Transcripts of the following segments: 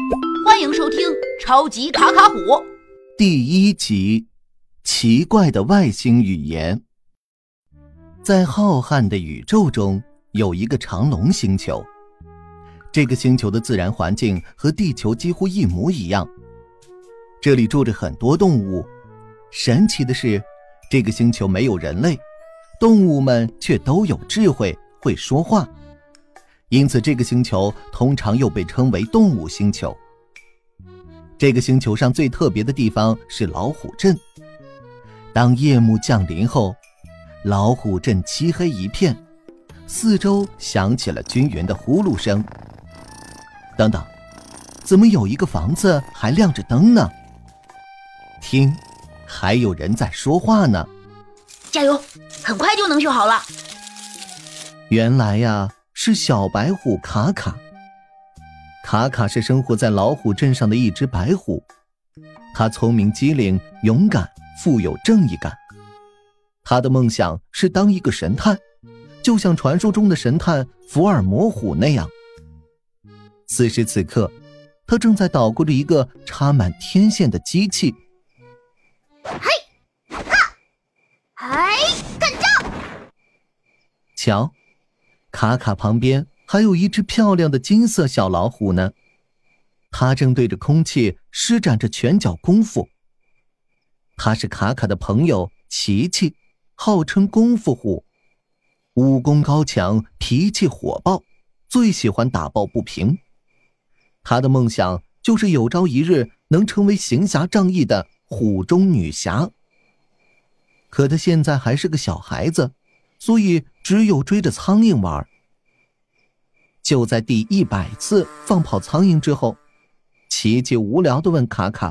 欢迎收听超级卡卡虎第1集，奇怪的外星语言。在浩瀚的宇宙中，有一个长龙星球。这个星球的自然环境和地球几乎一模一样，这里住着很多动物。神奇的是，这个星球没有人类，动物们却都有智慧，会说话。因此这个星球通常又被称为动物星球。这个星球上最特别的地方是老虎镇。当夜幕降临后，老虎镇漆黑一片，四周响起了均匀的呼噜声。等等，怎么有一个房子还亮着灯呢？听，还有人在说话呢。 加油，很快就能修好了。 原来呀，是小白虎卡卡。卡卡是生活在老虎镇上的一只白虎，它聪明机灵、勇敢，富有正义感。他的梦想是当一个神探，就像传说中的神探福尔摩虎那样。此时此刻，他正在捣鼓着一个插满天线的机器。 嘿，哈，哎，干仗！ 瞧，卡卡旁边还有一只漂亮的金色小老虎呢，它正对着空气施展着拳脚功夫。它是卡卡的朋友琪琪，号称功夫虎，武功高强，脾气火爆，最喜欢打抱不平。他的梦想就是有朝一日能成为行侠仗义的虎中女侠。可他现在还是个小孩子，所以只有追着苍蝇玩。就在第100次放跑苍蝇之后，琪琪无聊地问卡卡：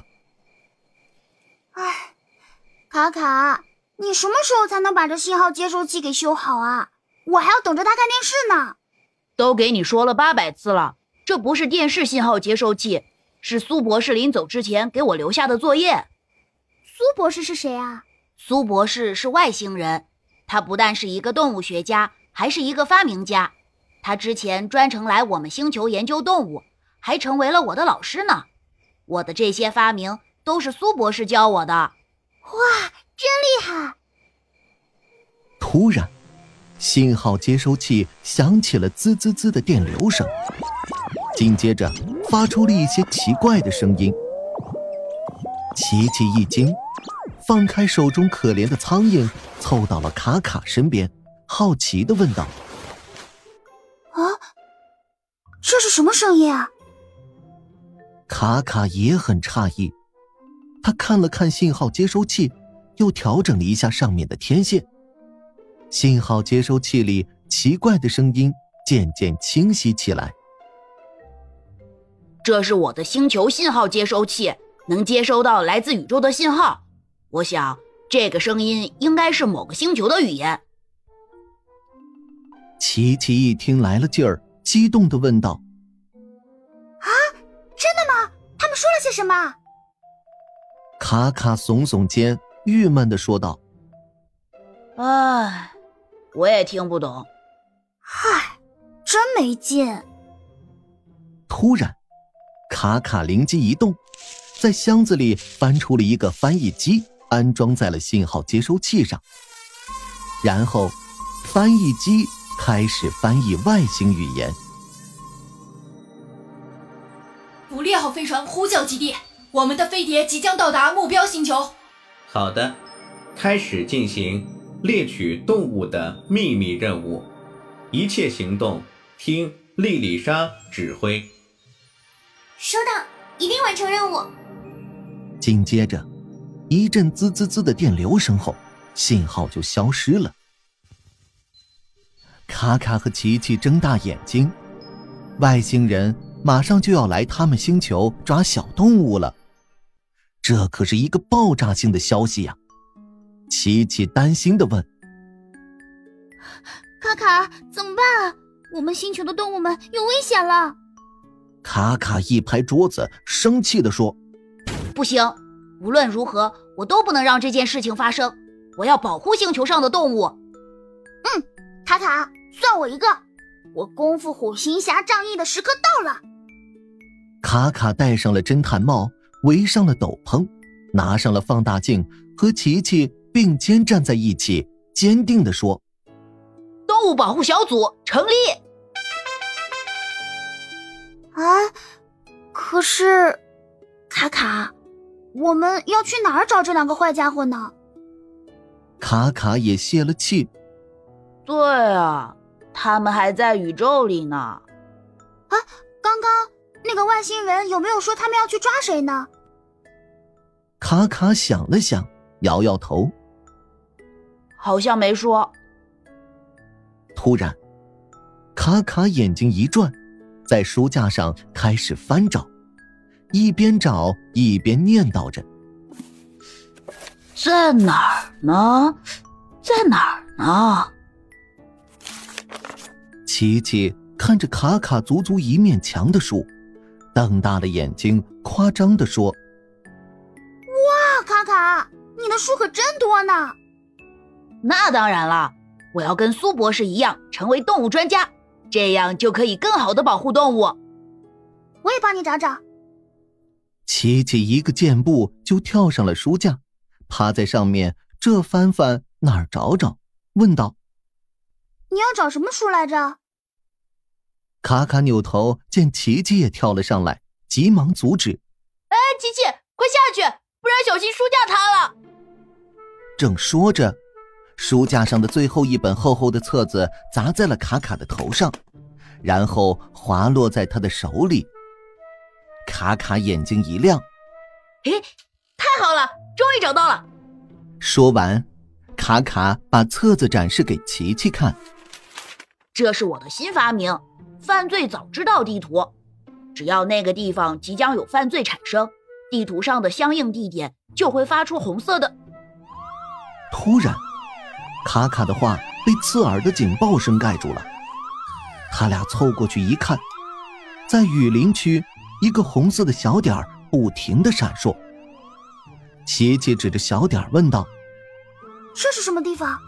哎，卡卡，你什么时候才能把这信号接收器给修好啊？我还要等着他看电视呢。 都给你说了800次了，这不是电视信号接收器，是苏博士临走之前给我留下的作业。 苏博士是谁啊？ 苏博士是外星人，他不但是一个动物学家，还是一个发明家。他之前专程来我们星球研究动物，还成为了我的老师呢。我的这些发明都是苏博士教我的。 哇，真厉害！ 突然，信号接收器响起了滋滋滋的电流声，紧接着发出了一些奇怪的声音。琪琪一惊，放开手中可怜的苍蝇，凑到了卡卡身边，好奇地问道： 啊，这是什么声音啊？ 卡卡也很诧异，他看了看信号接收器，又调整了一下上面的天线。信号接收器里奇怪的声音渐渐清晰起来。 这是我的星球信号接收器，能接收到来自宇宙的信号。我想这个声音应该是某个星球的语言。 琪琪一听来了劲儿，激动地问道： 啊，真的吗？他们说了些什么？ 卡卡耸耸肩，郁闷地说道： 唉，我也听不懂。 嗨，真没劲。 突然，卡卡灵机一动，在箱子里翻出了一个翻译机，安装在了信号接收器上。然后，翻译机开始翻译外星语言。 捕猎号飞船呼叫基地，我们的飞碟即将到达目标星球。 好的，开始进行猎取动物的秘密任务，一切行动听莉莉莎指挥。 收到，一定完成任务。 紧接着，一阵滋滋滋的电流声后，信号就消失了。卡卡和琪琪睁大眼睛，外星人马上就要来他们星球抓小动物了，这可是一个爆炸性的消息呀！琪琪担心地问： 卡卡，怎么办啊？我们星球的动物们有危险了。 卡卡一拍桌子，生气地说： 不行，无论如何我都不能让这件事情发生，我要保护星球上的动物。 卡卡，算我一个，我功夫虎行侠仗义的时刻到了。 卡卡戴上了侦探帽，围上了斗篷，拿上了放大镜，和琪琪并肩站在一起，坚定地说： 动物保护小组成立。 可是卡卡，我们要去哪儿找这2个坏家伙呢？ 卡卡也泄了气。 对啊，他们还在宇宙里呢。 刚刚那个外星人有没有说他们要去抓谁呢？ 卡卡想了想，摇摇头， 好像没说。 突然，卡卡眼睛一转，在书架上开始翻找，一边找一边念叨着： 在哪儿呢？在哪儿呢？ 琪琪看着卡卡足足1面墙的书，瞪大了眼睛，夸张地说： 卡卡，你的书可真多呢。 那当然了，我要跟苏博士一样成为动物专家，这样就可以更好地保护动物。 我也帮你找找。 琪琪一个箭步就跳上了书架，趴在上面这翻翻那儿找找，问道： 你要找什么书来着？ 卡卡扭头见琪琪也跳了上来，急忙阻止： 琪琪，快下去，不然小心书架塌了。 正说着，书架上的最后一本厚厚的册子砸在了卡卡的头上，然后滑落在他的手里。卡卡眼睛一亮： 太好了，终于找到了。 说完，卡卡把册子展示给琪琪看。 这是我的新发明，犯罪早知道地图。只要那个地方即将有犯罪产生，地图上的相应地点就会发出红色的。 突然，卡卡的话被刺耳的警报声盖住了。他俩凑过去一看，在雨林区，一个红色的小点不停地闪烁。琪琪指着小点问道： 这是什么地方？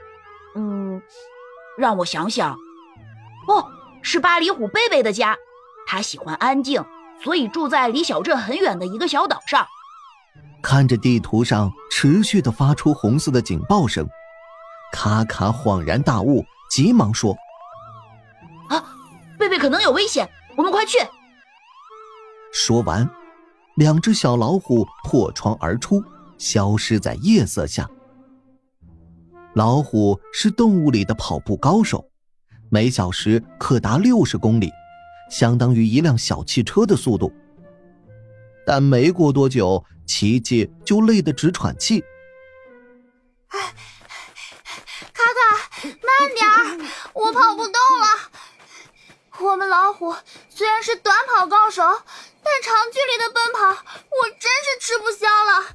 让我想想。是巴里虎贝贝的家，他喜欢安静，所以住在离小镇很远的一个小岛上。 看着地图上持续地发出红色的警报声，卡卡恍然大悟，急忙说： 贝贝可能有危险，我们快去。 说完，2只小老虎破窗而出，消失在夜色下。老虎是动物里的跑步高手，每小时可达60公里，相当于一辆小汽车的速度。但没过多久，琪琪就累得直喘气。 卡卡，慢点儿，我跑不动了。我们老虎虽然是短跑高手，但长距离的奔跑，我真是吃不消了。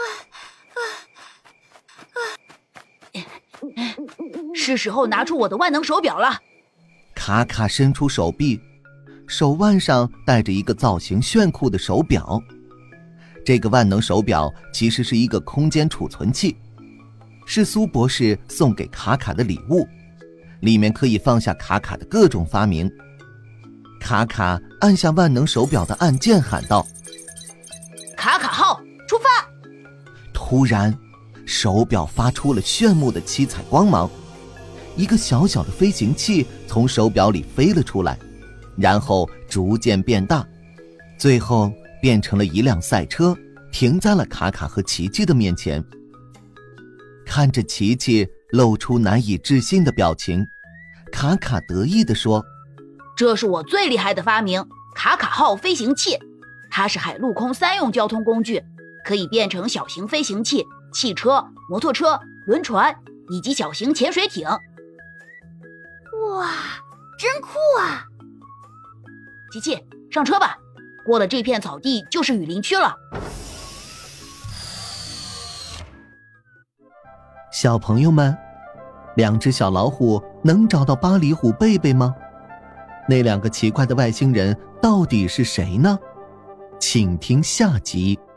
是时候拿出我的万能手表了。 卡卡伸出手臂，手腕上戴着一个造型炫酷的手表。这个万能手表其实是一个空间储存器，是苏博士送给卡卡的礼物，里面可以放下卡卡的各种发明。卡卡按下万能手表的按键，喊道： 卡卡号出发！ 突然，手表发出了炫目的七彩光芒，一个小小的飞行器从手表里飞了出来，然后逐渐变大，最后变成了一辆赛车，停在了卡卡和琪琪的面前。看着琪琪露出难以置信的表情，卡卡得意地说： 这是我最厉害的发明，卡卡号飞行器。它是海陆空3用交通工具，可以变成小型飞行器、汽车、摩托车、轮船以及小型潜水艇。 哇，真酷啊！ 琪琪，上车吧，过了这片草地就是雨林区了。 小朋友们，2只小老虎能找到巴里虎贝贝吗？那2个奇怪的外星人到底是谁呢？请听下集。